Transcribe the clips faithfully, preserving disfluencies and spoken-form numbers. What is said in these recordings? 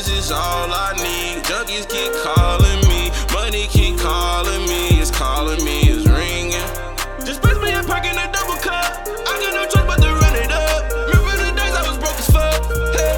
hundreds is all I need. Junkies keep calling me, money keep calling me, it's calling me, it's ringing. Just press me a perk in a double cup. I got no choice but to run it up. Remember the days I was broke as fuck. Hey.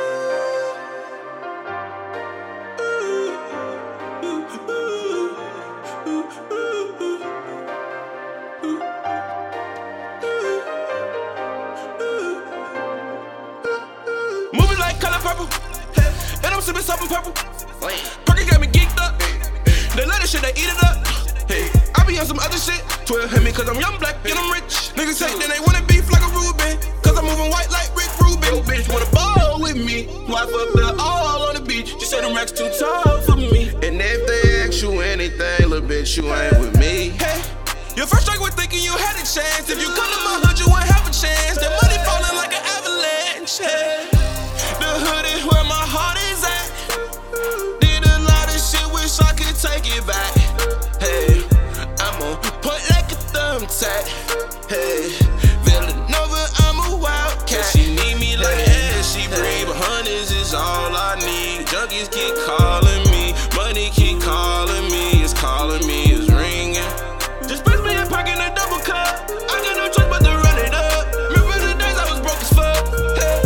Moving like color purple, and I'm sipping something purple. Perky got me geeked up. They love this shit, they eat it up. Hey, I be on some other shit. twelve hit me cause I'm young, black, and I'm rich. Niggas say then they wanna beef like a Ruben, cause I'm moving white like Rick Rubin. Yo, bitch wanna ball with me, wife up there all on the beach. She said them racks too tall for me. And if they ask you anything, little bitch, you ain't with me. Hey, your first strike was thinking you had a chance. If you come to my hood, you won't have a chance. That money falling like an avalanche. Hey. The hood is where my heart is at. Did a lot of shit, wish I could take it back. Hey, I'm on point like a thumbtack. Hey, Villanova, I'm a wildcat. She need me like air, she breathe. But hundreds is all I need. Junkies keep calling me, money keep calling me, it's calling me, it's ringing. Just press me a perk in a double cup. I got no choice but to run it up. Remember the days I was broke as fuck. Hey.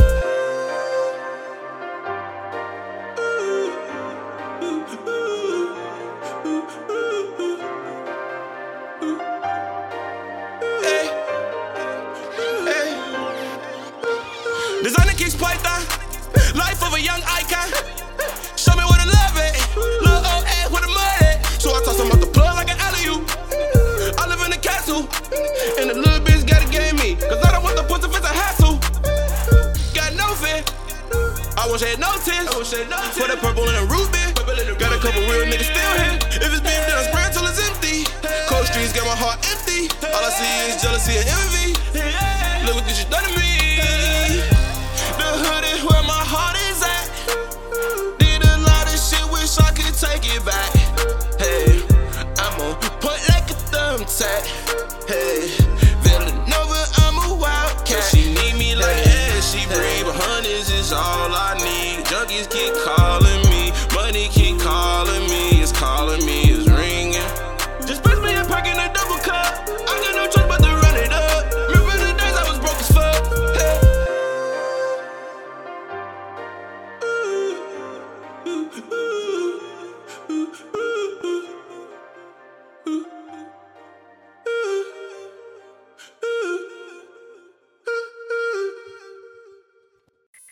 Designer kicks Python, life of a young icon. Show me where the love at, little old ass where the mud at. So I toss him out the plug like an alley-oop. I live in a castle, and the little bitch gotta game me, cause I don't want the pussy if it's a hassle. Got no fear, I wish I had no tears. For the purple and the ruby, got a couple real niggas still here. If it's beef, then I spray until it's empty. Cold streets got my heart empty. All I see is jealousy and envy. Look what you done to me. The hood is where my heart is at. Did a lot of shit, wish I could take it back. Hey, I'm on point like a thumbtack. Hey, Villanova, I'm a wildcat. She need me like air, she breathe. But hundreds is all I need. Junkies keep calling.